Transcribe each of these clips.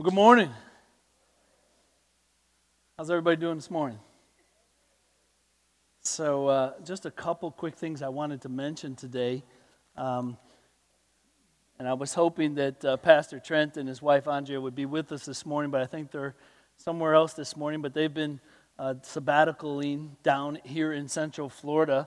Good morning. How's everybody doing this morning? So just a couple quick things I wanted to mention today. And I was hoping that Pastor Trent and his wife Andrea would be with us this morning, but I think they're somewhere else this morning. But they've been sabbaticaling down here in Central Florida.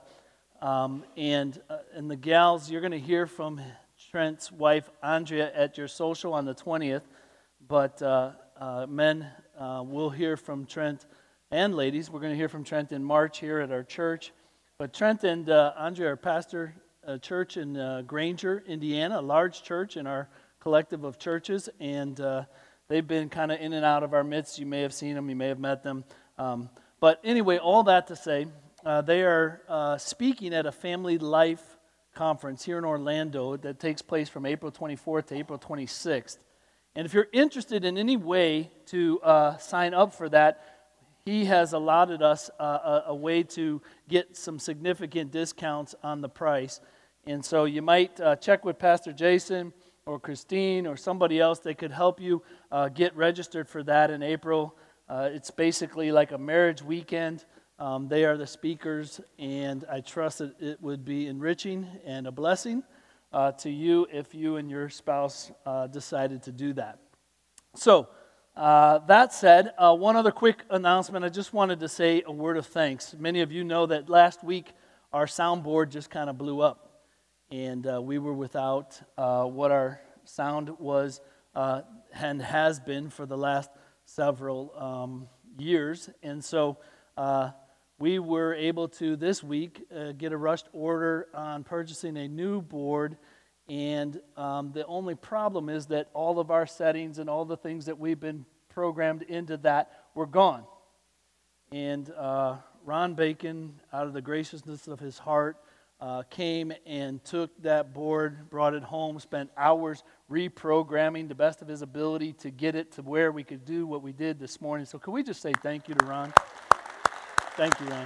And the gals, you're going to hear from Trent's wife Andrea at your social on the 20th. But men, we'll hear from Trent, and ladies, we're going to hear from Trent in March here at our church. But Trent and Andrea are pastor a church in Granger, Indiana, a large church in our collective of churches, and they've been kind of in and out of our midst. You may have seen them, you may have met them. But anyway, all that to say, they are speaking at a Family Life conference here in Orlando that takes place from April 24th to April 26th. And if you're interested in any way to sign up for that, he has allotted us a way to get some significant discounts on the price. And so you might check with Pastor Jason or Christine or somebody else. They could help you get registered for that in April. It's basically like a marriage weekend. They are the speakers, and I trust that it would be enriching and a blessing to you if you and your spouse decided to do that. So, that said, one other quick announcement. I just wanted to say a word of thanks. Many of you know that last week our soundboard just kind of blew up, and we were without what our sound was and has been for the last several years. And so we were able to, this week, get a rushed order on purchasing a new board. And the only problem is that all of our settings and all the things that we've been programmed into that were gone. And Ron Bacon, out of the graciousness of his heart, came and took that board, brought it home, spent hours reprogramming the best of his ability to get it to where we could do what we did this morning. So could we just say thank you to Ron? Thank you, Ron.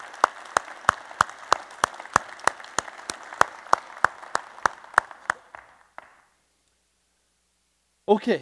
Okay.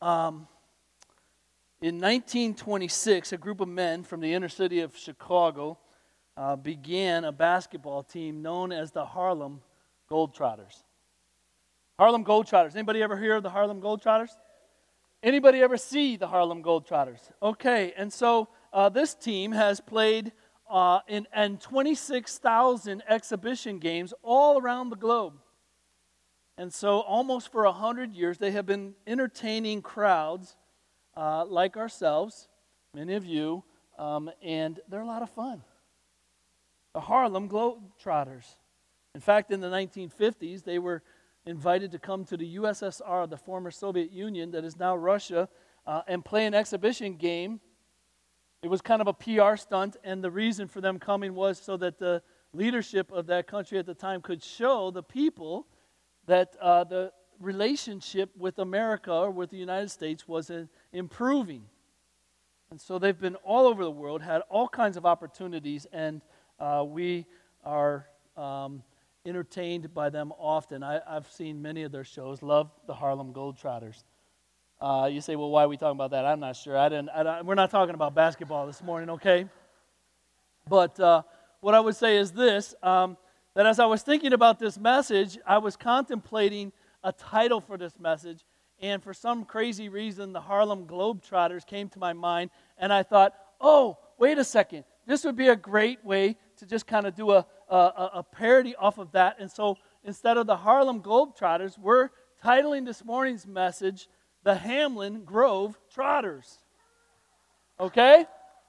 In 1926, a group of men from the inner city of Chicago began a basketball team known as the Harlem Globetrotters. Harlem Globetrotters. Anybody ever hear of the Harlem Globetrotters? Anybody ever see the Harlem Globetrotters? Okay, and so this team has played in 26,000 exhibition games all around the globe. And so almost for 100 years, they have been entertaining crowds like ourselves, many of you, and they're a lot of fun. The Harlem Globetrotters. In fact, in the 1950s, they were invited to come to the USSR, the former Soviet Union, that is now Russia, and play an exhibition game. It was kind of a PR stunt, and the reason for them coming was so that the leadership of that country at the time could show the people that the relationship with America or with the United States was improving. And so they've been all over the world, had all kinds of opportunities, and we are entertained by them often. I've seen many of their shows, love the Harlem Globetrotters. You say, well, why are we talking about that? I'm not sure. We're not talking about basketball this morning, okay? But what I would say is this, that as I was thinking about this message, I was contemplating a title for this message, and for some crazy reason, the Harlem Globetrotters came to my mind, and I thought, oh, wait a second, this would be a great way to just kind of do a parody off of that. And so instead of the Harlem Globetrotters, we're titling this morning's message, the Hamlin Grove Trotters. Okay?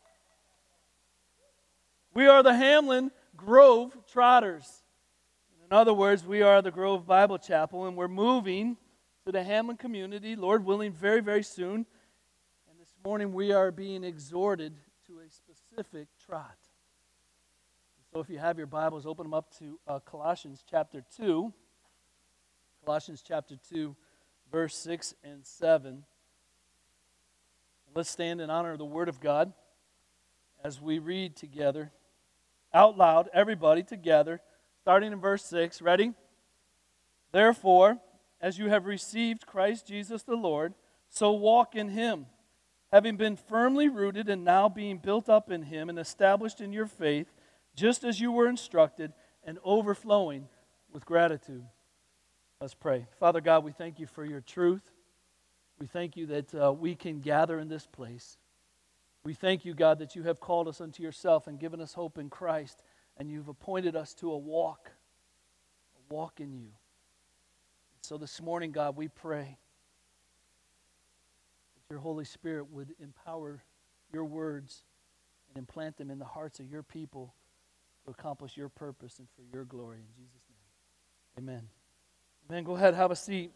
We are the Hamlin Grove Trotters. In other words, we are the Grove Bible Chapel, and we're moving to the Hamlin community, Lord willing, very, very soon. And this morning we are being exhorted to a specific trot. So if you have your Bibles, open them up to Colossians chapter 2. Colossians chapter 2, verse 6 and 7. Let's stand in honor of the Word of God as we read together. Out loud, everybody together, starting in verse 6. Ready? Therefore, as you have received Christ Jesus the Lord, So walk in Him, having been firmly rooted and now being built up in Him and established in your faith, just as you were instructed, and overflowing with gratitude. Let's pray. Father God, we thank you for your truth. We thank you that we can gather in this place. We thank you, God, that you have called us unto yourself and given us hope in Christ, and you've appointed us to a walk in you. So this morning, God, we pray that your Holy Spirit would empower your words and implant them in the hearts of your people to accomplish your purpose and for your glory. In Jesus' name, amen. Amen. Go ahead, have a seat.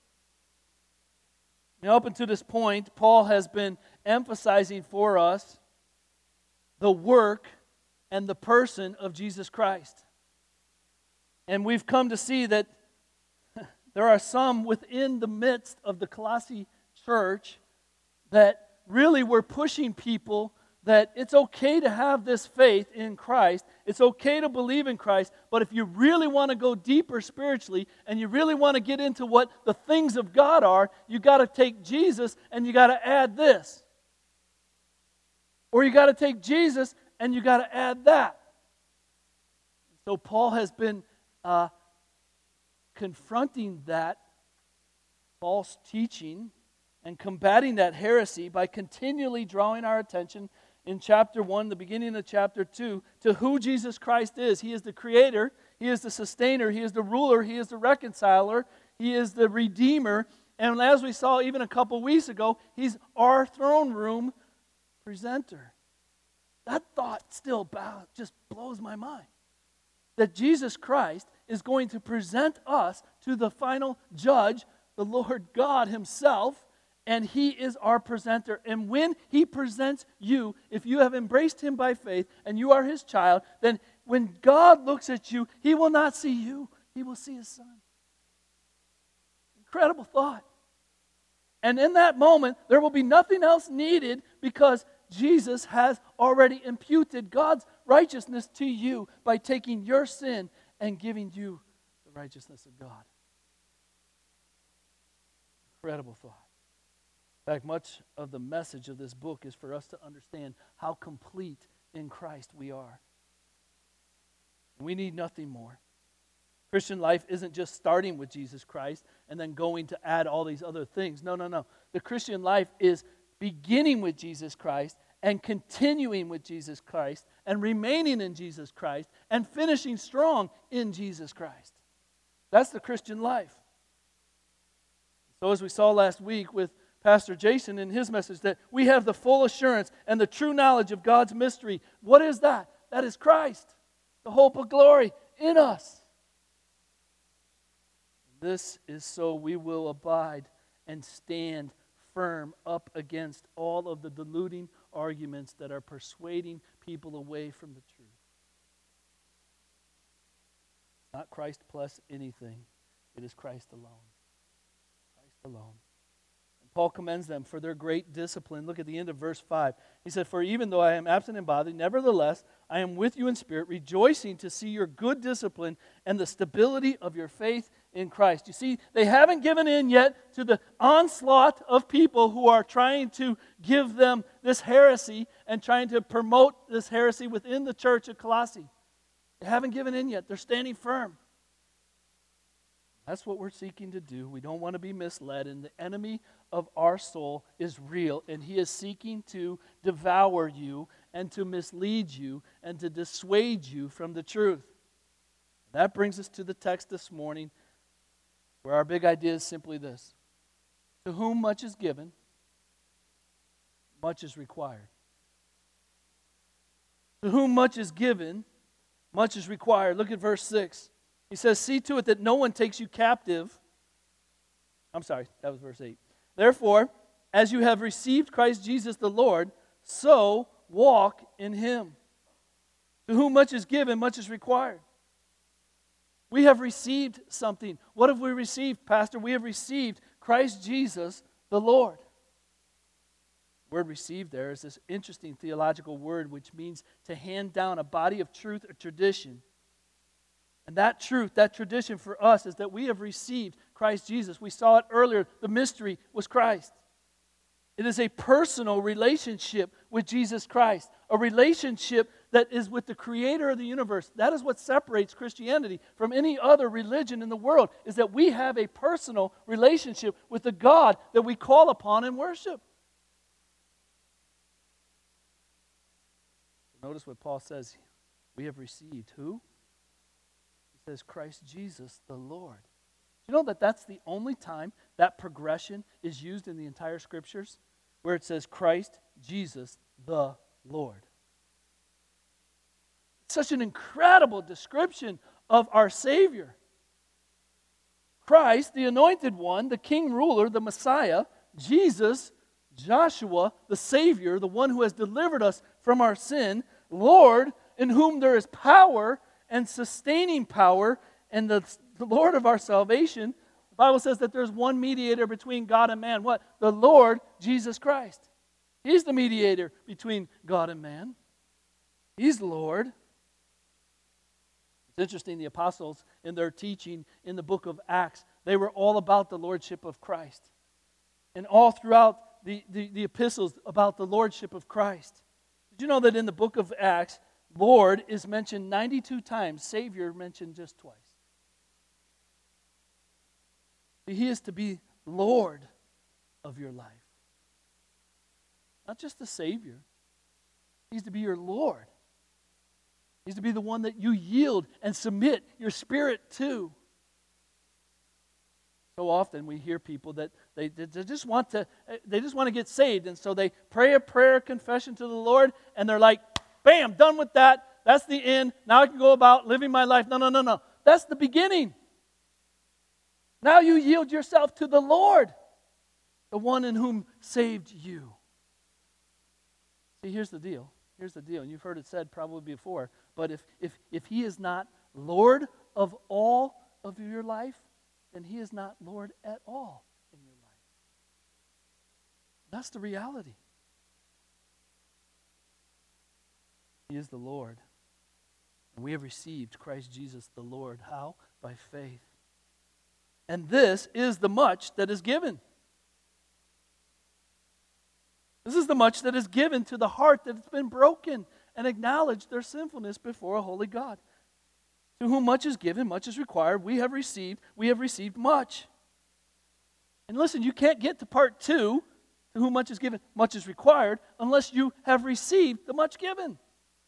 Now, up until this point, Paul has been emphasizing for us the work and the person of Jesus Christ. And we've come to see that there are some within the midst of the Colossae church that really were pushing people that it's okay to have this faith in Christ. It's okay to believe in Christ, but if you really want to go deeper spiritually and you really want to get into what the things of God are, you got to take Jesus and you got to add this. Or you got to take Jesus and you got to add that. So Paul has been confronting that false teaching and combating that heresy by continually drawing our attention in chapter 1, the beginning of chapter 2, to who Jesus Christ is. He is the creator, He is the sustainer, He is the ruler, He is the reconciler, He is the redeemer, and as we saw even a couple weeks ago, He's our throne room presenter. That thought still just blows my mind. That Jesus Christ is going to present us to the final judge, the Lord God Himself, and He is our presenter. And when He presents you, if you have embraced Him by faith and you are His child, then when God looks at you, He will not see you. He will see His Son. Incredible thought. And in that moment, there will be nothing else needed because Jesus has already imputed God's righteousness to you by taking your sin and giving you the righteousness of God. Incredible thought. In fact, much of the message of this book is for us to understand how complete in Christ we are. We need nothing more. Christian life isn't just starting with Jesus Christ and then going to add all these other things. No. The Christian life is beginning with Jesus Christ and continuing with Jesus Christ and remaining in Jesus Christ and finishing strong in Jesus Christ. That's the Christian life. So as we saw last week with Pastor Jason in his message, that we have the full assurance and the true knowledge of God's mystery. What is that? That is Christ, the hope of glory in us. This is so we will abide and stand firm up against all of the deluding arguments that are persuading people away from the truth. Not Christ plus anything. It is Christ alone. Christ alone. Paul commends them for their great discipline. Look at the end of verse 5. He said, "For even though I am absent in body, nevertheless I am with you in spirit, rejoicing to see your good discipline and the stability of your faith in Christ." You see, they haven't given in yet to the onslaught of people who are trying to give them this heresy and trying to promote this heresy within the church of Colossae. They haven't given in yet. They're standing firm. That's what we're seeking to do. We don't want to be misled, and the enemy of our soul is real, and he is seeking to devour you and to mislead you and to dissuade you from the truth. That brings us to the text this morning, where our big idea is simply this: to whom much is given, much is required. To whom much is given, much is required. Look at verse 6. He says, "See to it that no one takes you captive." I'm sorry, that was verse 8. "Therefore, as you have received Christ Jesus the Lord, so walk in Him. To whom much is given, much is required." We have received something. What have we received, Pastor? We have received Christ Jesus the Lord. The word "received" there is this interesting theological word which means to hand down a body of truth or tradition. And that truth, that tradition for us is that we have received Christ Jesus. We saw it earlier. The mystery was Christ. It is a personal relationship with Jesus Christ, a relationship that is with the Creator of the universe. That is what separates Christianity from any other religion in the world, is that we have a personal relationship with the God that we call upon and worship. Notice what Paul says. We have received who? He says Christ Jesus the Lord. You know that that's the only time that progression is used in the entire Scriptures, where it says Christ Jesus the Lord. It's such an incredible description of our Savior. Christ, the Anointed One, the King Ruler, the Messiah, Jesus, Joshua, the Savior, the one who has delivered us from our sin, Lord, in whom there is power and sustaining power, and the Lord of our salvation. The Bible says that there's one mediator between God and man. What? The Lord Jesus Christ. He's the mediator between God and man. He's Lord. It's interesting, the apostles in their teaching in the book of Acts, they were all about the lordship of Christ. And all throughout the epistles about the lordship of Christ. Did you know that in the book of Acts, Lord is mentioned 92 times, Savior mentioned just twice? He is to be Lord of your life. Not just the Savior. He's to be your Lord. He's to be the one that you yield and submit your spirit to. So often we hear people that they just want to get saved, and so they pray a prayer confession to the Lord, and they're like, bam, done with that. That's the end. Now I can go about living my life. No. That's the beginning. Now you yield yourself to the Lord, the one in whom saved you. See, here's the deal. And you've heard it said probably before, but if He is not Lord of all of your life, then He is not Lord at all in your life. That's the reality. He is the Lord. And we have received Christ Jesus the Lord. How? By faith. And this is the much that is given. This is the much that is given to the heart that has been broken and acknowledged their sinfulness before a holy God. To whom much is given, much is required. We have received much. And listen, you can't get to part 2, to whom much is given, much is required, unless you have received the much given.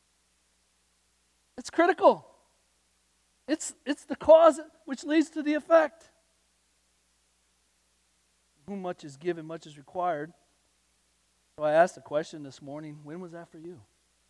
It's critical. It's the cause which leads to the effect. To whom much is given, much is required. So I asked the question this morning, when was that for you?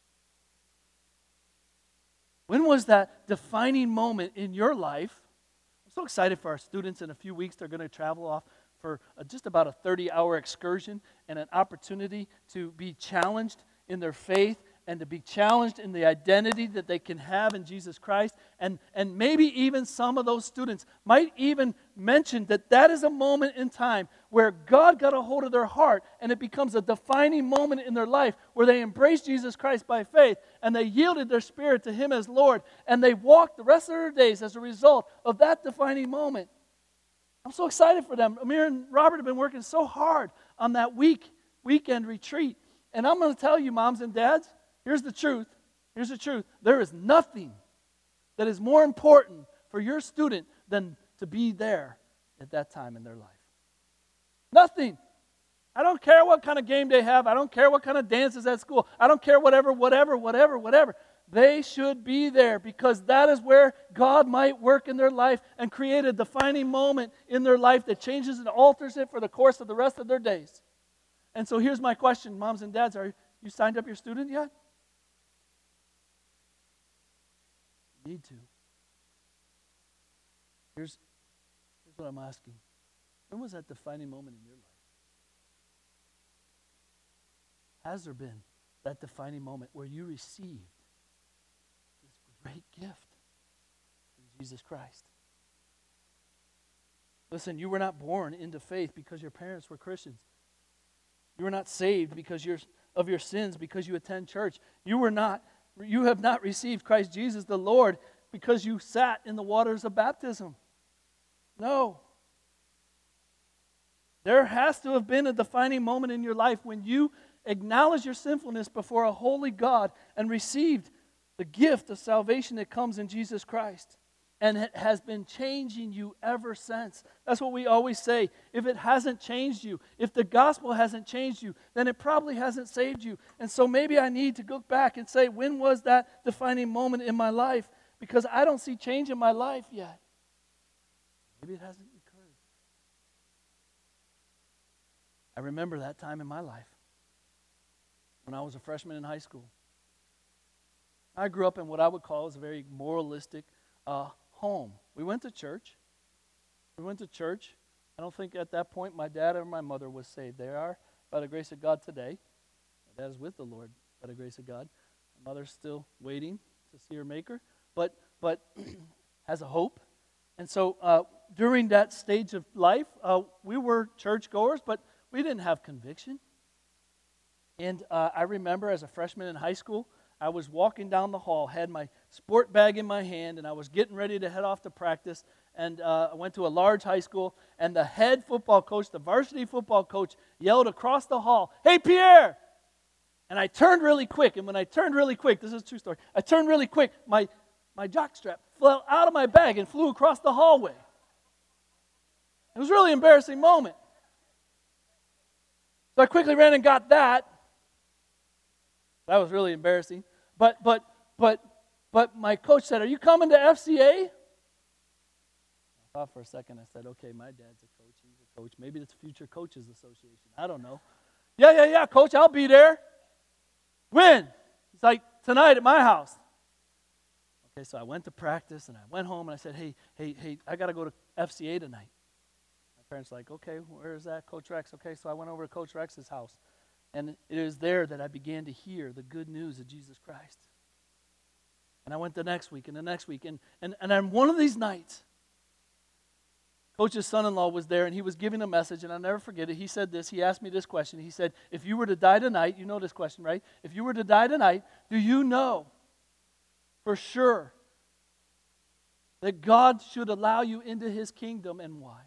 When was that defining moment in your life? I'm so excited for our students. In a few weeks, they're going to travel off for just about a 30-hour excursion and an opportunity to be challenged in their faith and to be challenged in the identity that they can have in Jesus Christ. And maybe even some of those students might even mention that is a moment in time where God got a hold of their heart and it becomes a defining moment in their life where they embraced Jesus Christ by faith and they yielded their spirit to Him as Lord and they walked the rest of their days as a result of that defining moment. I'm so excited for them. Amir and Robert have been working so hard on that weekend retreat. And I'm going to tell you, moms and dads, here's the truth. There is nothing that is more important for your student than to be there at that time in their life. Nothing. I don't care what kind of game they have. I don't care what kind of dances at school. I don't care whatever. They should be there because that is where God might work in their life and create a defining moment in their life that changes and alters it for the course of the rest of their days. And so here's my question, moms and dads. Are you signed up your student yet? You need to. Here's what I'm asking. When was that defining moment in your life? Has there been that defining moment where you received this great gift from Jesus Christ? Listen, you were not born into faith because your parents were Christians. You were not saved because of your sins because you attend church. You have not received Christ Jesus the Lord because you sat in the waters of baptism. No. There has to have been a defining moment in your life when you acknowledged your sinfulness before a holy God and received the gift of salvation that comes in Jesus Christ. And it has been changing you ever since. That's what we always say. If it hasn't changed you, if the gospel hasn't changed you, then it probably hasn't saved you. And so maybe I need to go back and say, when was that defining moment in my life? Because I don't see change in my life yet. Maybe it hasn't occurred. I remember that time in my life when I was a freshman in high school. I grew up in what I would call as a very moralistic home. We went to church. I don't think at that point my dad or my mother was saved. They are, by the grace of God, today. My dad is with the Lord, by the grace of God. My mother's still waiting to see her Maker, but has a hope. And so during that stage of life, we were churchgoers, but we didn't have conviction. And I remember as a freshman in high school, I was walking down the hall, had my sport bag in my hand, and I was getting ready to head off to practice. And I went to a large high school, and the head football coach, the varsity football coach, yelled across the hall, "Hey, Pierre!" And I turned really quick, and when I turned really quick, this is a true story, I turned really quick, my jockstrap fell out of my bag and flew across the hallway. It was a really embarrassing moment. So I quickly ran and got that. That was really embarrassing. But my coach said, "Are you coming to FCA?" I thought for a second. I said, "Okay, my dad's a coach. He's a coach. Maybe it's Future Coaches Association. I don't know." Yeah, coach, I'll be there. When? He's like, "Tonight at my house." Okay, so I went to practice, and I went home, and I said, hey, I got to go to FCA tonight. My parents were like, "Okay, where is that, Coach Rex?" Okay, so I went over to Coach Rex's house. And it is there that I began to hear the good news of Jesus Christ. And I went the next week and the next week. And on one of these nights, Coach's son-in-law was there, and he was giving a message, and I'll never forget it. He said this. He asked me this question. He said, "If you were to die tonight," you know this question, right? "If you were to die tonight, do you know for sure that God should allow you into His kingdom, and why?"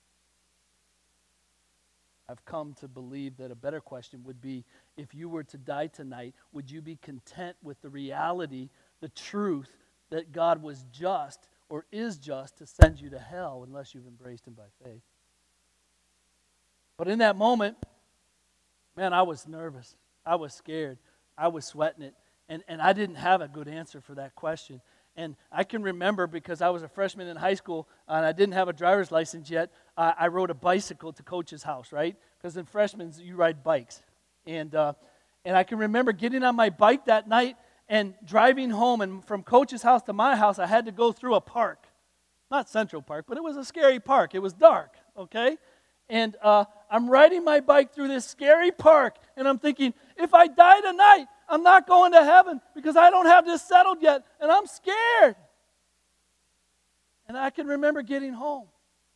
I've come to believe that a better question would be, if you were to die tonight, would you be content with the reality, the truth, that God was just or is just to send you to hell unless you've embraced Him by faith? But in that moment, man, I was nervous. I was scared. I was sweating it. And I didn't have a good answer for that question. And I can remember, because I was a freshman in high school and I didn't have a driver's license yet, I rode a bicycle to Coach's house, right? Because in freshmen, you ride bikes. And I can remember getting on my bike that night and driving home. And from Coach's house to my house, I had to go through a park. Not Central Park, but it was a scary park. It was dark, okay? And I'm riding my bike through this scary park, and I'm thinking, if I die tonight, I'm not going to heaven because I don't have this settled yet, and I'm scared. And I can remember getting home,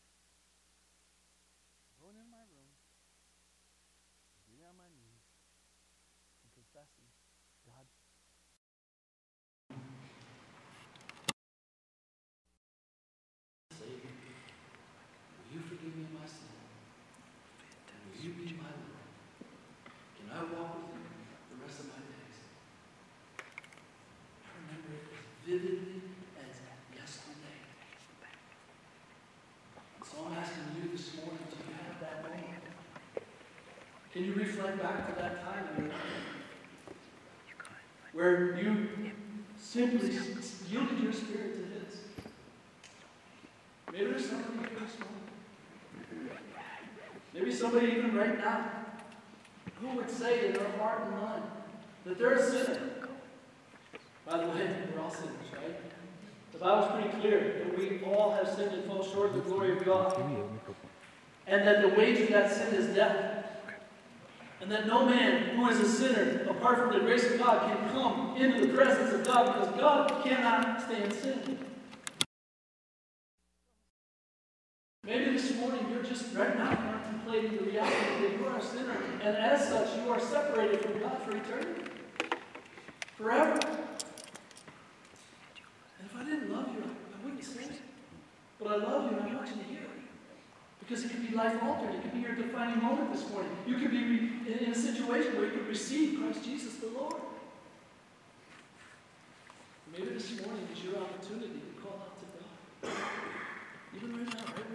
going in my room, getting on my knees, and confessing, "God, Savior, will you forgive me my sin? Will you be my Lord? Can I walk with you the rest of my days?" I remember it as vividly as yesterday. So I'm asking you this morning, do you have that moment? Can you reflect back to that time in your life where you simply yielded your spirit to His? Maybe there's somebody here this morning. Maybe somebody even right now who would say in their heart and mind that they're a sinner. By the way, we're all sinners, right? The Bible's pretty clear that we all have sinned and fall short of the glory of God. And that the wage of that sin is death. And that no man who is a sinner, apart from the grace of God, can come into the presence of God, because God cannot stand sin. Maybe this morning you're just right now contemplating the reality that you are a sinner, and as such you are separated from God for eternity. Forever. And if I didn't love you, I wouldn't say it. But I love you and I want you to hear it. Because it could be life altered. It could be your defining moment this morning. You could be in a situation where you could receive Christ Jesus the Lord. Maybe this morning is your opportunity to call out to God. Even right now, right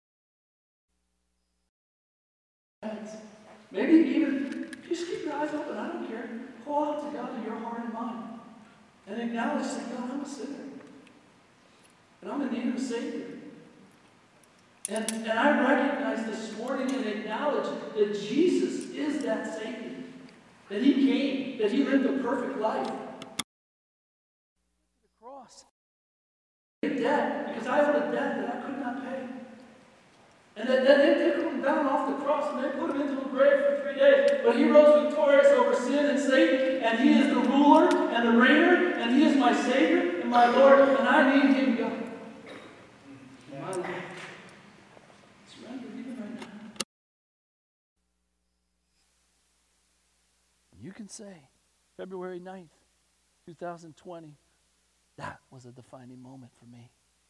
where you are. Maybe even, just keep your eyes open, I don't care. Call out to God in your heart and mind. And acknowledge, say, God, I'm a sinner. And I'm in need of a Savior. And I recognize this morning and acknowledge that Jesus is that Savior. That He came, that He lived a perfect life. The cross. A debt, because I owed a debt that I could not pay. And that they took Him down off the cross and they put Him into a grave for 3 days. But He rose victorious over sin and Satan, and He is the ruler and the reigner, and He is my Savior and my Lord, and I need Him, God. In my life. Surrender even right now. You can say, February 9th, 2020, that was a defining moment for me.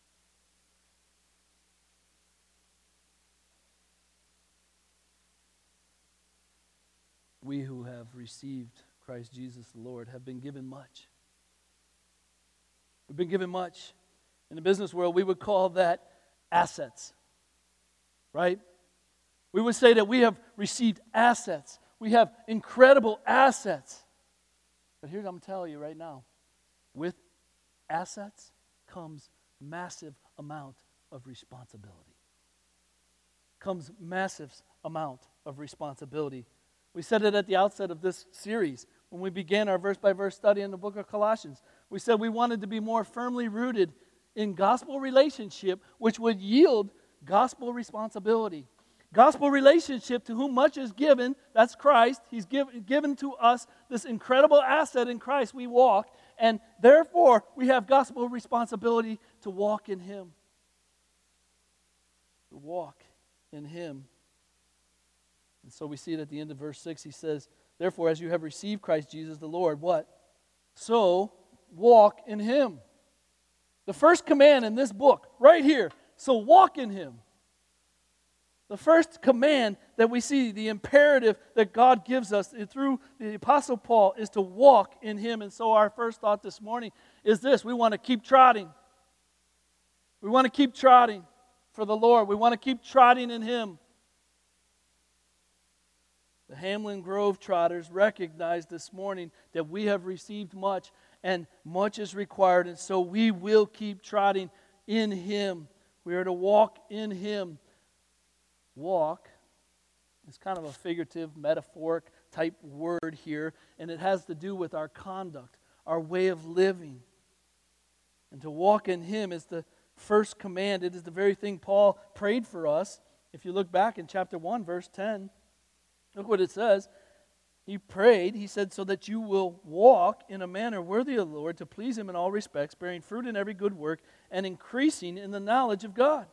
We who have received Christ Jesus the Lord have been given much. We've been given much. In the business world, we would call that assets, right? We would say that we have received assets. We have incredible assets. But here's what I'm telling you right now. With assets comes massive amount of responsibility. Comes massive amount of responsibility. We said it at the outset of this series when we began our verse-by-verse study in the book of Colossians. We said we wanted to be more firmly rooted in gospel relationship, which would yield gospel responsibility. Gospel relationship, to whom much is given, that's Christ. He's given to us this incredible asset in Christ. We walk, and therefore we have gospel responsibility to walk in Him. To walk in Him. And so we see it at the end of verse 6. He says, therefore, as you have received Christ Jesus the Lord, what? So walk in Him. The first command in this book, right here, so walk in Him. The first command that we see, the imperative that God gives us through the Apostle Paul, is to walk in Him. And so our first thought this morning is this: we want to keep trotting. We want to keep trotting for the Lord. We want to keep trotting in Him. The Hamlin Grove Trotters recognize this morning that we have received much, and much is required, and so we will keep trotting in Him. We are to walk in Him. Walk is kind of a figurative, metaphoric type word here, and it has to do with our conduct, our way of living. And to walk in Him is the first command. It is the very thing Paul prayed for us. If you look back in chapter 1, verse 10, look what it says. He prayed, he said, so that you will walk in a manner worthy of the Lord, to please Him in all respects, bearing fruit in every good work, and increasing in the knowledge of God.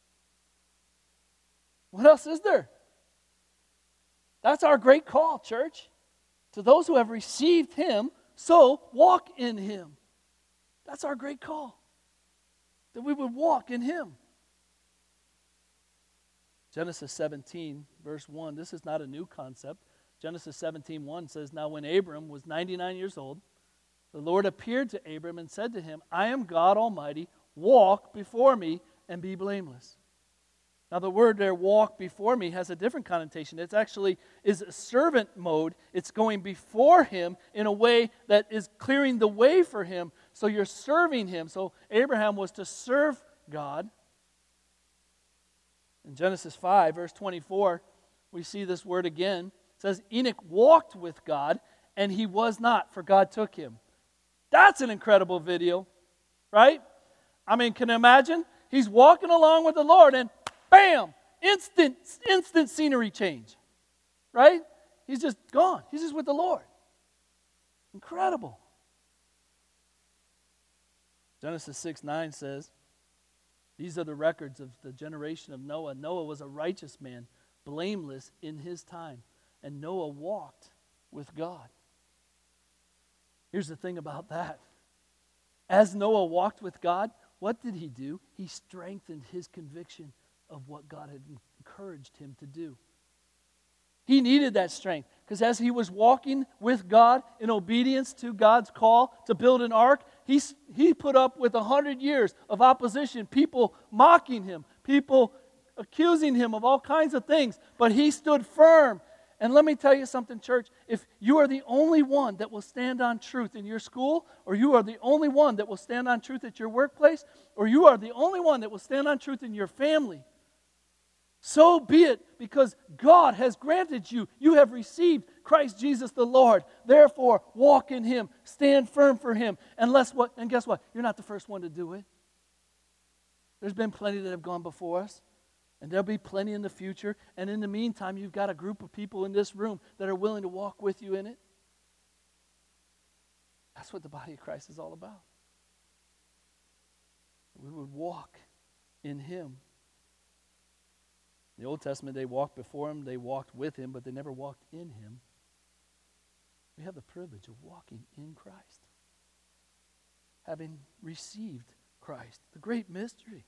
What else is there? That's our great call, church. To those who have received Him, so walk in Him. That's our great call. That we would walk in Him. Genesis 17, verse 1. This is not a new concept. Genesis 17:1 says, now when Abram was 99 years old, the Lord appeared to Abram and said to him, I am God Almighty, walk before me and be blameless. Now the word there, walk before me, has a different connotation. It's actually is a servant mode. It's going before Him in a way that is clearing the way for Him. So you're serving Him. So Abraham was to serve God. In Genesis 5, verse 24, we see this word again. It says, Enoch walked with God, and he was not, for God took him. That's an incredible video, right? I mean, can you imagine? He's walking along with the Lord, and bam! Instant scenery change, right? He's just gone. He's just with the Lord. Incredible. Genesis 6:9 says, these are the records of the generation of Noah. Noah was a righteous man, blameless in his time. And Noah walked with God. Here's the thing about that. As Noah walked with God, what did he do? He strengthened his conviction of what God had encouraged him to do. He needed that strength because as he was walking with God in obedience to God's call to build an ark, he put up with 100 years of opposition, people mocking him, people accusing him of all kinds of things, but he stood firm. And let me tell you something, church, if you are the only one that will stand on truth in your school, or you are the only one that will stand on truth at your workplace, or you are the only one that will stand on truth in your family, so be it, because God has granted you. You have received Christ Jesus the Lord. Therefore, walk in Him. Stand firm for Him. And guess what? You're not the first one to do it. There's been plenty that have gone before us. And there'll be plenty in the future. And in the meantime, you've got a group of people in this room that are willing to walk with you in it. That's what the body of Christ is all about. We would walk in Him. In the Old Testament, they walked before Him, they walked with Him, but they never walked in Him. We have the privilege of walking in Christ, having received Christ, the great mystery.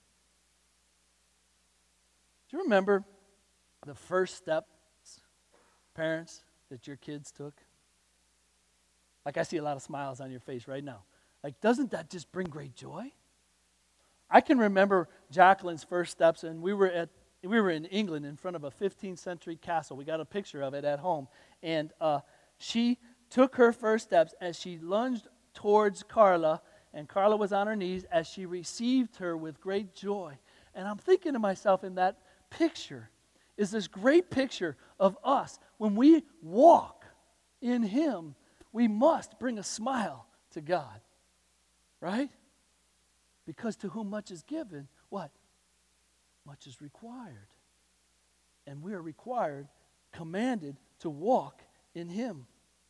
Do you remember the first steps, parents, that your kids took? Like, I see a lot of smiles on your face right now. Like, doesn't that just bring great joy? I can remember Jacqueline's first steps, and we were in England in front of a 15th century castle. We got a picture of it at home. And she took her first steps as she lunged towards Carla, and Carla was on her knees as she received her with great joy. And I'm thinking to myself, in that picture is this great picture of us. When we walk in Him, we must bring a smile to God. Right? Because to whom much is given, what? Much is required. And we are required, commanded to walk in Him.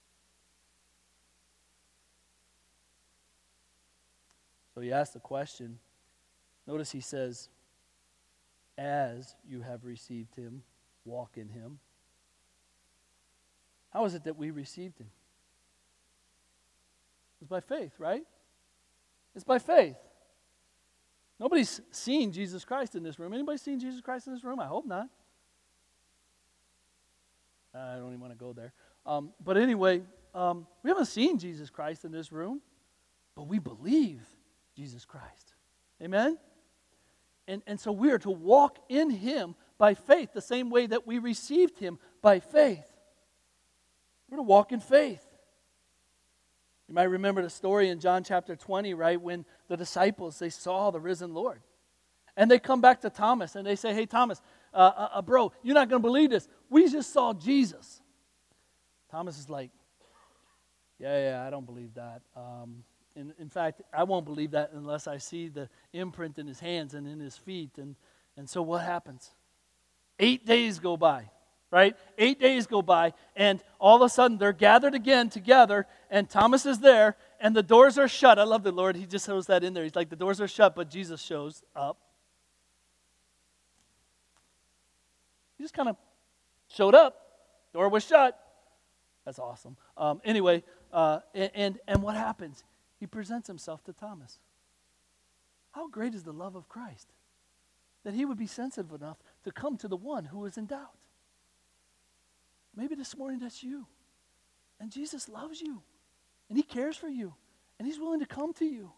So he asks the question. Notice he says, as you have received Him, walk in Him. How is it that we received Him? It's by faith, right? It's by faith. Nobody's seen Jesus Christ in this room. Anybody seen Jesus Christ in this room? I hope not. I don't even want to go there. But anyway, we haven't seen Jesus Christ in this room, but we believe Jesus Christ. Amen? And so we are to walk in Him by faith, the same way that we received Him by faith. We're to walk in faith. You might remember the story in John chapter 20, right, when the disciples, they saw the risen Lord. And they come back to Thomas and they say, hey, Thomas, bro, you're not going to believe this. We just saw Jesus. Thomas is like, yeah, I don't believe that. In fact, I won't believe that unless I see the imprint in His hands and in His feet. And so what happens? 8 days go by. Right? 8 days go by, and all of a sudden they're gathered again together, and Thomas is there, and the doors are shut. I love the Lord. He just throws that in there. He's like, the doors are shut, but Jesus shows up. He just kind of showed up. Door was shut. That's awesome. Anyway, and what happens? He presents Himself to Thomas. How great is the love of Christ that He would be sensitive enough to come to the one who is in doubt. Maybe this morning that's you. And Jesus loves you. And He cares for you. And He's willing to come to you.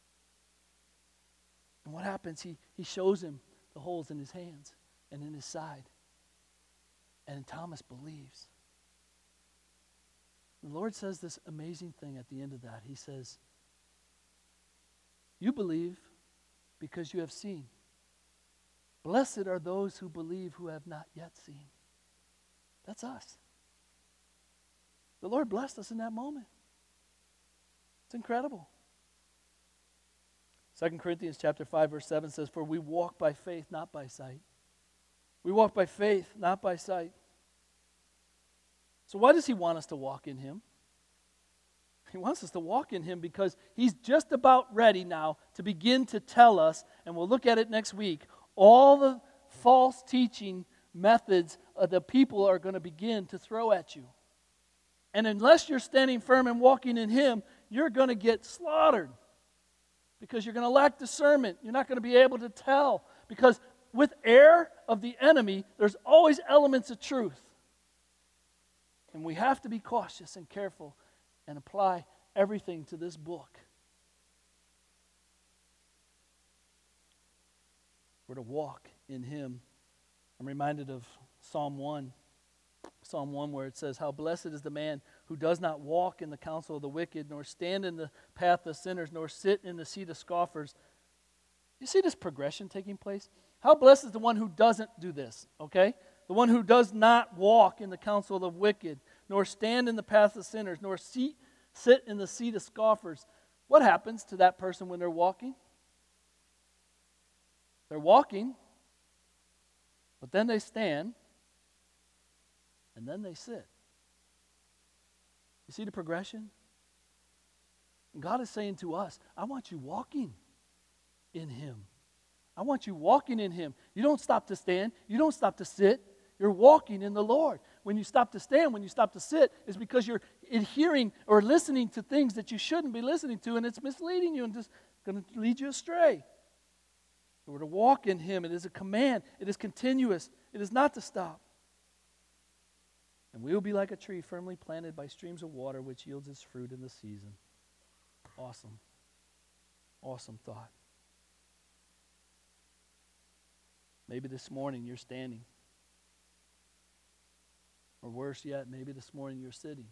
And what happens? He shows him the holes in His hands and in His side. And Thomas believes. The Lord says this amazing thing at the end of that. He says, you believe because you have seen. Blessed are those who believe who have not yet seen. That's us. The Lord blessed us in that moment. It's incredible. 2 Corinthians chapter 5, verse 7 says, for we walk by faith, not by sight. We walk by faith, not by sight. So why does He want us to walk in Him? He wants us to walk in Him because He's just about ready now to begin to tell us, and we'll look at it next week, all the false teaching methods the people are going to begin to throw at you. And unless you're standing firm and walking in Him, you're going to get slaughtered because you're going to lack discernment. You're not going to be able to tell because with error of the enemy, there's always elements of truth. And we have to be cautious and careful and apply everything to this book. We're to walk in Him. I'm reminded of Psalm 1. Psalm 1 where it says, "How blessed is the man who does not walk in the counsel of the wicked, nor stand in the path of sinners, nor sit in the seat of scoffers." You see this progression taking place? How blessed is the one who doesn't do this, okay? The one who does not walk in the counsel of the wicked, nor stand in the path of sinners, nor sit in the seat of scoffers. What happens to that person when they're walking? They're walking, but then they stand, and then they sit. You see the progression? And God is saying to us, I want you walking in Him. I want you walking in Him. You don't stop to stand. You don't stop to sit. You're walking in the Lord. When you stop to stand, when you stop to sit, it's because you're adhering or listening to things that you shouldn't be listening to, and it's misleading you and just going to lead you astray. We're to walk in Him. It is a command. It is continuous. It is not to stop. And we will be like a tree firmly planted by streams of water, which yields its fruit in the season. Awesome. Awesome thought. Maybe this morning you're standing. Or worse yet, maybe this morning you're sitting.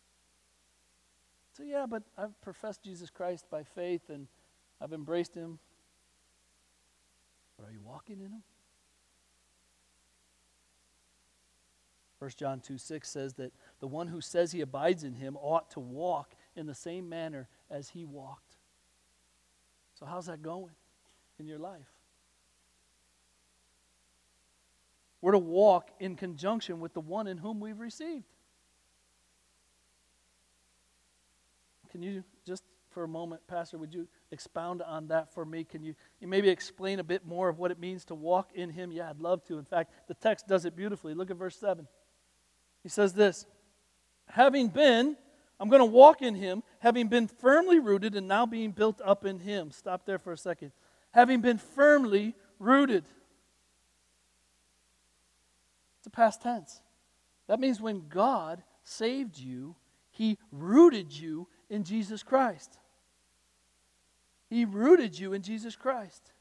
So yeah, but I've professed Jesus Christ by faith and I've embraced Him. But are you walking in Him? 1 John 2:6 says that the one who says he abides in Him ought to walk in the same manner as He walked. So how's that going in your life? We're to walk in conjunction with the one in whom we've received. Can you just for a moment, Pastor, would you expound on that for me? Can you maybe explain a bit more of what it means to walk in Him? Yeah, I'd love to. In fact, the text does it beautifully. Look at verse 7. He says this, I'm going to walk in Him, having been firmly rooted and now being built up in Him. Stop there for a second. Having been firmly rooted. It's a past tense. That means when God saved you, He rooted you in Jesus Christ. He rooted you in Jesus Christ.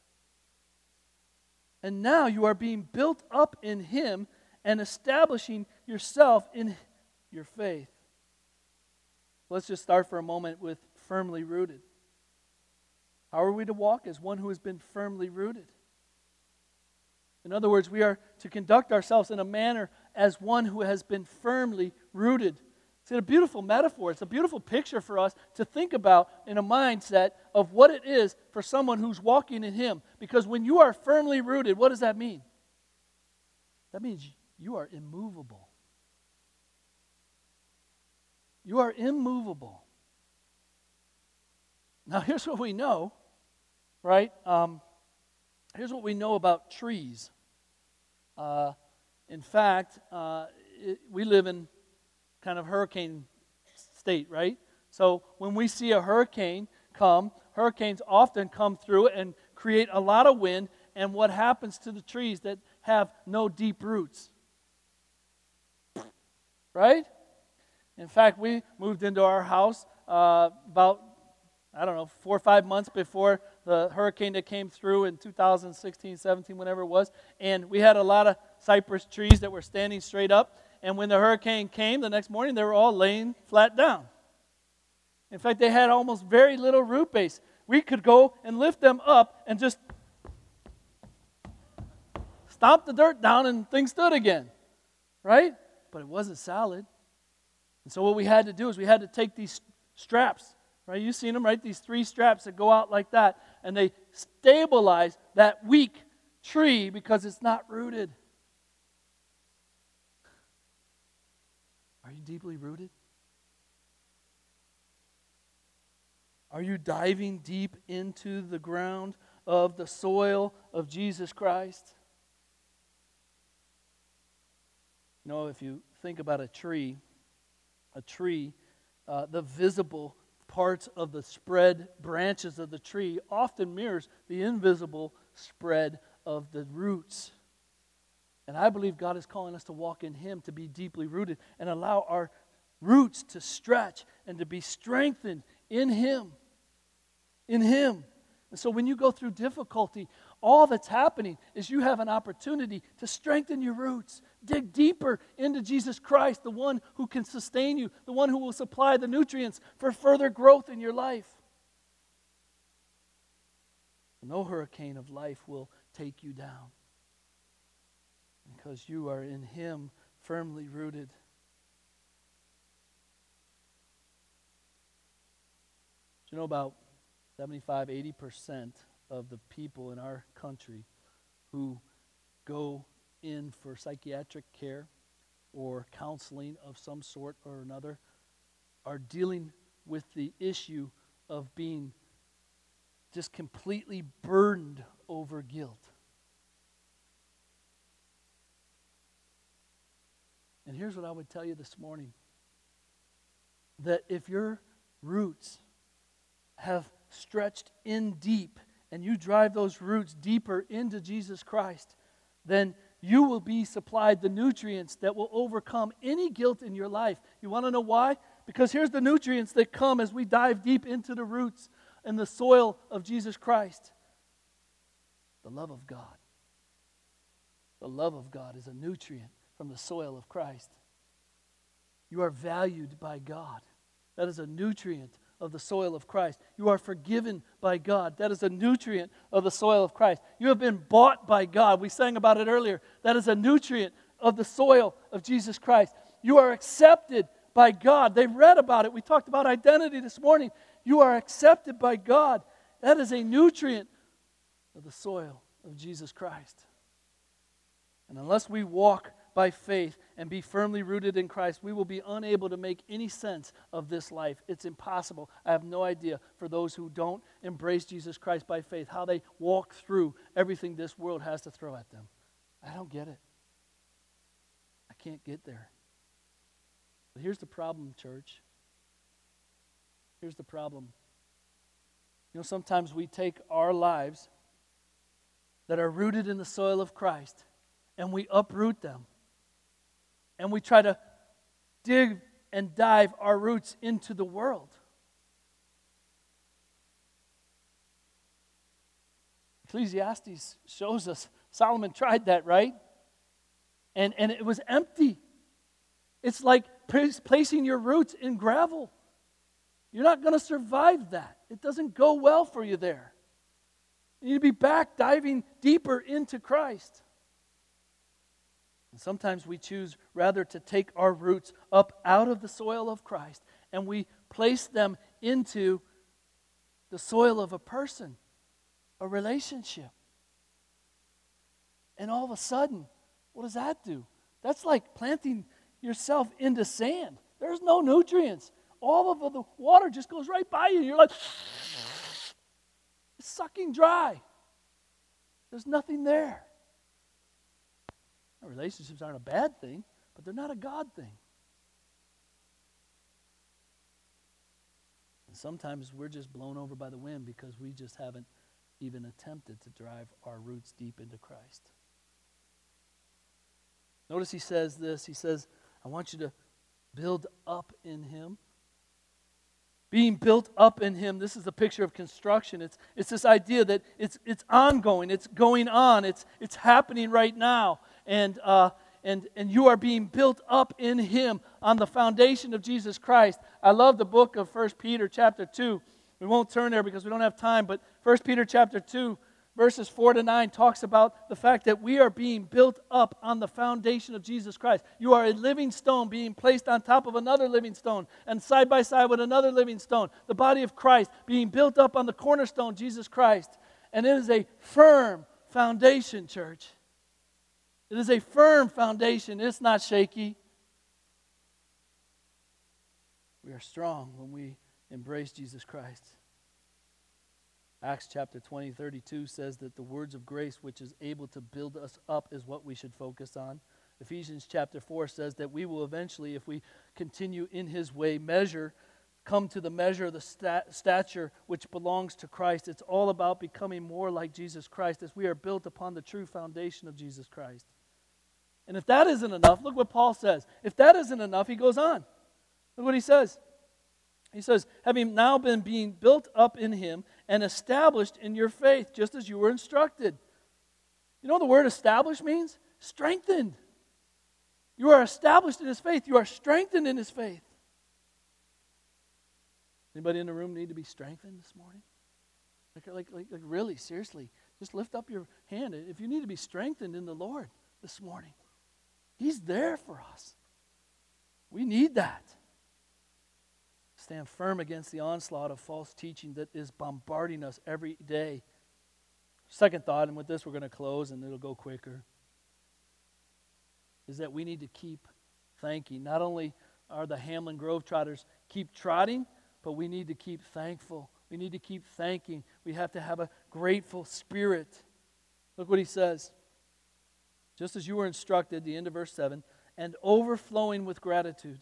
And now you are being built up in Him and establishing yourself in your faith. Let's just start for a moment with firmly rooted. How are we to walk? As one who has been firmly rooted. In other words, we are to conduct ourselves in a manner as one who has been firmly rooted. It's a beautiful metaphor. It's a beautiful picture for us to think about in a mindset of what it is for someone who's walking in Him. Because when you are firmly rooted, what does that mean? That means you are immovable. You are immovable. Now, here's what we know, right? Here's what we know about trees. In fact, we live in kind of hurricane state, right? So when we see a hurricane come, hurricanes often come through and create a lot of wind, and what happens to the trees that have no deep roots? Right? In fact, we moved into our house about 4 or 5 months before the hurricane that came through in 2016, 17, whenever it was. And we had a lot of cypress trees that were standing straight up. And when the hurricane came the next morning, they were all laying flat down. In fact, they had almost very little root base. We could go and lift them up and just stomp the dirt down and things stood again. Right? But it wasn't solid. And so what we had to do is we had to take these straps. Right, you've seen them, right? These 3 straps that go out like that, and they stabilize that weak tree because it's not rooted. Are you deeply rooted? Are you diving deep into the ground of the soil of Jesus Christ? You know, if you think about a tree, the visible parts of the spread branches of the tree often mirrors the invisible spread of the roots. And I believe God is calling us to walk in Him, to be deeply rooted, and allow our roots to stretch and to be strengthened in Him. In Him. And so when you go through difficulty, all that's happening is you have an opportunity to strengthen your roots. Dig deeper into Jesus Christ, the one who can sustain you, the one who will supply the nutrients for further growth in your life. No hurricane of life will take you down because you are in Him firmly rooted. You know, about 75-80% of the people in our country who go in for psychiatric care or counseling of some sort or another are dealing with the issue of being just completely burdened over guilt. And here's what I would tell you this morning. That if your roots have stretched in deep and you drive those roots deeper into Jesus Christ, then you will be supplied the nutrients that will overcome any guilt in your life. You want to know why? Because here's the nutrients that come as we dive deep into the roots and the soil of Jesus Christ. The love of God. The love of God is a nutrient from the soil of Christ. You are valued by God. That is a nutrient of the soil of Christ. You are forgiven by God. That is a nutrient of the soil of Christ. You have been bought by God. We sang about it earlier. That is a nutrient of the soil of Jesus Christ. You are accepted by God. They've read about it. We talked about identity this morning. You are accepted by God. That is a nutrient of the soil of Jesus Christ. And unless we walk by faith and be firmly rooted in Christ, we will be unable to make any sense of this life. It's impossible. I have no idea for those who don't embrace Jesus Christ by faith, how they walk through everything this world has to throw at them. I don't get it. I can't get there. But here's the problem, church. Here's the problem. You know, sometimes we take our lives that are rooted in the soil of Christ and we uproot them. And we try to dig and dive our roots into the world. Ecclesiastes shows us Solomon tried that, right? And it was empty. It's like placing your roots in gravel. You're not going to survive that. It doesn't go well for you there. You need to be back diving deeper into Christ. And sometimes we choose rather to take our roots up out of the soil of Christ and we place them into the soil of a person, a relationship. And all of a sudden, what does that do? That's like planting yourself into sand. There's no nutrients. All of the water just goes right by you. You're like, it's sucking dry. There's nothing there. Relationships aren't a bad thing, but they're not a God thing. And sometimes we're just blown over by the wind because we just haven't even attempted to drive our roots deep into Christ. Notice he says this. He says, I want you to build up in Him. Being built up in Him, this is a picture of construction. It's this idea that it's ongoing, it's going on, it's happening right now. And you are being built up in Him on the foundation of Jesus Christ. I love the book of 1 Peter chapter 2. We won't turn there because we don't have time, but 1 Peter chapter 2, verses 4 to 9 talks about the fact that we are being built up on the foundation of Jesus Christ. You are a living stone being placed on top of another living stone and side by side with another living stone. The body of Christ being built up on the cornerstone, Jesus Christ. And it is a firm foundation, church. It is a firm foundation. It's not shaky. We are strong when we embrace Jesus Christ. Acts chapter 20:32 says that the words of grace which is able to build us up is what we should focus on. Ephesians chapter 4 says that we will eventually, if we continue in His way, measure come to the measure of the stature which belongs to Christ. It's all about becoming more like Jesus Christ as we are built upon the true foundation of Jesus Christ. And if that isn't enough, look what Paul says. If that isn't enough, he goes on. Look what he says. He says, having now been being built up in him and established in your faith, just as you were instructed. You know what the word established means? Strengthened. You are established in his faith. You are strengthened in his faith. Anybody in the room need to be strengthened this morning? Like really, seriously, just lift up your hand if you need to be strengthened in the Lord this morning. He's there for us. We need that. Stand firm against the onslaught of false teaching that is bombarding us every day. Second thought, and with this we're going to close and it'll go quicker, is that we need to keep thanking. Not only are the Hamlin Grove Trotters keep trotting, but we need to keep thankful. We need to keep thanking. We have to have a grateful spirit. Look what he says. Just as you were instructed, the end of verse 7, and overflowing with gratitude.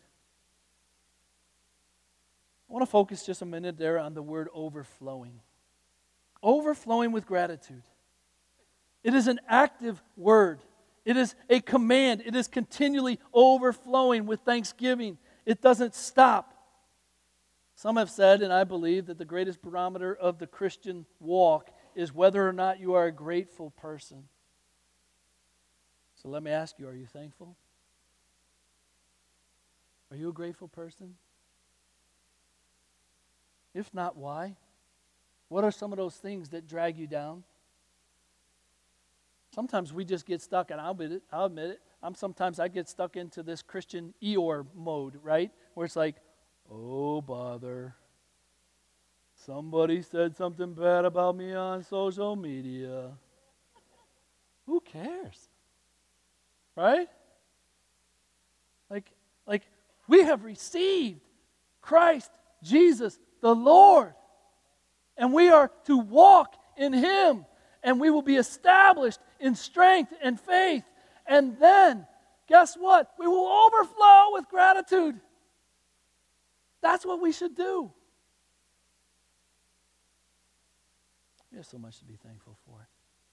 I want to focus just a minute there on the word overflowing. Overflowing with gratitude. It is an active word. It is a command. It is continually overflowing with thanksgiving. It doesn't stop. Some have said, and I believe, that the greatest barometer of the Christian walk is whether or not you are a grateful person. So let me ask you, are you thankful? Are you a grateful person? If not, why? What are some of those things that drag you down? Sometimes we just get stuck, and I'll admit it. Sometimes I get stuck into this Christian Eeyore mode, right? Where it's like, oh, bother. Somebody said something bad about me on social media. Who cares? Right? Like we have received Christ Jesus the Lord. And we are to walk in him. And we will be established in strength and faith. And then, guess what? We will overflow with gratitude. That's what we should do. We have so much to be thankful for.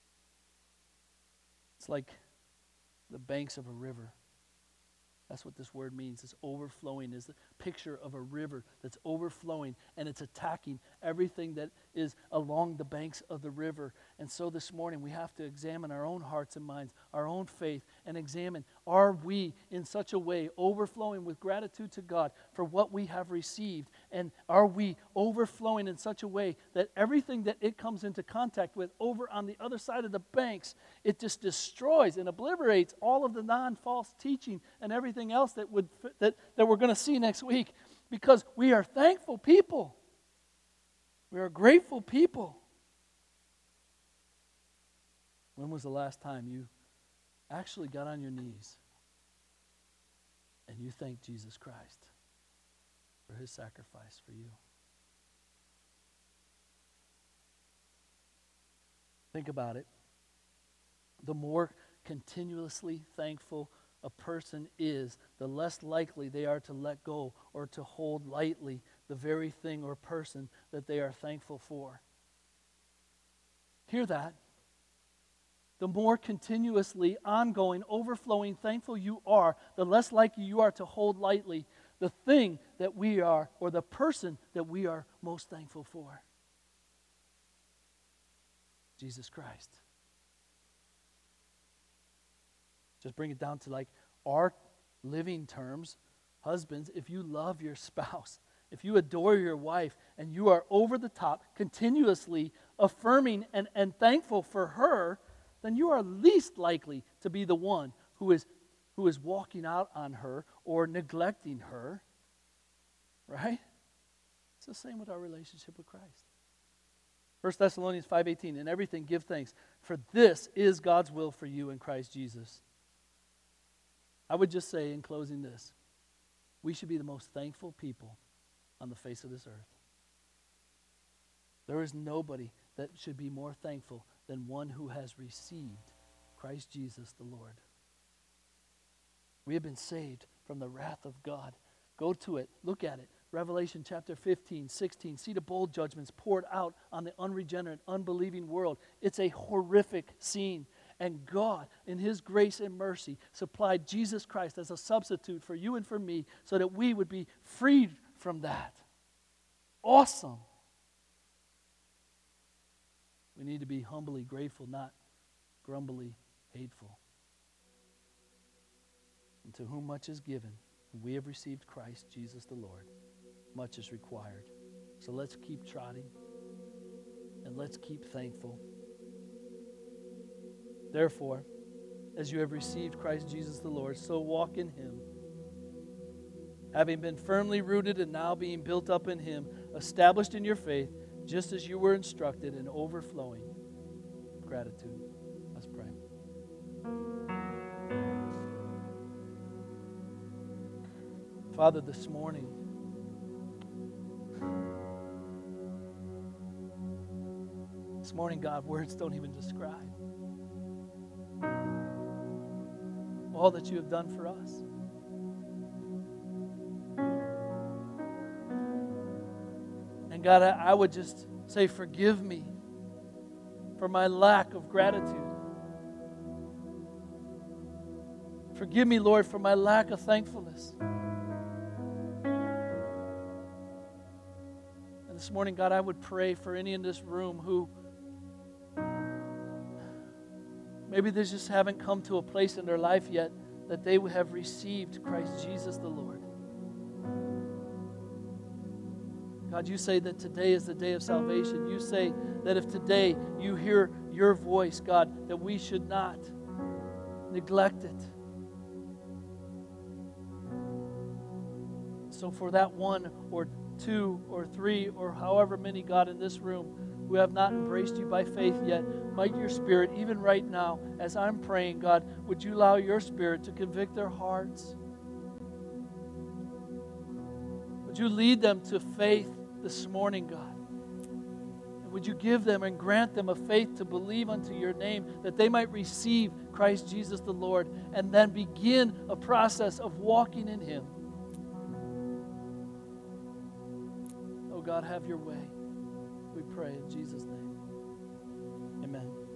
It's like the banks of a river. That's what this word means. It's overflowing is the picture of a river that's overflowing and it's attacking everything that is along the banks of the river. And so this morning we have to examine our own hearts and minds, our own faith, and examine, are we in such a way overflowing with gratitude to God for what we have received? And are we overflowing in such a way that everything that it comes into contact with over on the other side of the banks, it just destroys and obliterates all of the non-false teaching and everything else that we're going to see next week, because we are thankful people. We are grateful people. When was the last time you actually got on your knees and you thanked Jesus Christ for his sacrifice for you? Think about it. The more continuously thankful a person is, the less likely they are to let go or to hold lightly the very thing or person that they are thankful for. Hear that. The more continuously ongoing, overflowing thankful you are, the less likely you are to hold lightly the thing that we are, or the person that we are most thankful for. Jesus Christ. Just bring it down to like our living terms. Husbands, if you love your spouse, if you adore your wife, and you are over the top, continuously affirming and thankful for her, then you are least likely to be the one who is walking out on her or neglecting her. Right? It's the same with our relationship with Christ. 1 Thessalonians 5:18, in everything give thanks, for this is God's will for you in Christ Jesus. I would just say in closing this, we should be the most thankful people on the face of this earth. There is nobody that should be more thankful than one who has received Christ Jesus the Lord. We have been saved from the wrath of God. Go to it, look at it, Revelation chapter 15, 16, see the bowl judgments poured out on the unregenerate, unbelieving world. It's a horrific scene. And God, in His grace and mercy, supplied Jesus Christ as a substitute for you and for me so that we would be freed from that. Awesome. We need to be humbly grateful, not grumbly hateful. And to whom much is given, we have received Christ Jesus the Lord. Much is required. So let's keep trotting and let's keep thankful. Therefore, as you have received Christ Jesus the Lord, so walk in Him, having been firmly rooted and now being built up in Him, established in your faith, just as you were instructed, and overflowing gratitude. Let's pray. Father, this morning, God, words don't even describe all that you have done for us. And God, I would just say, forgive me for my lack of gratitude. Forgive me, Lord, for my lack of thankfulness. And this morning, God, I would pray for any in this room who maybe they just haven't come to a place in their life yet that they would have received Christ Jesus the Lord. God, you say that today is the day of salvation. You say that if today you hear your voice, God, that we should not neglect it. So for that one or two or three or however many, God, in this room who have not embraced you by faith yet, might your Spirit, even right now, as I'm praying, God, would you allow your Spirit to convict their hearts? Would you lead them to faith this morning, God? And would you give them and grant them a faith to believe unto your name, that they might receive Christ Jesus the Lord and then begin a process of walking in Him? Oh God, have your way. We pray in Jesus' name. Amen.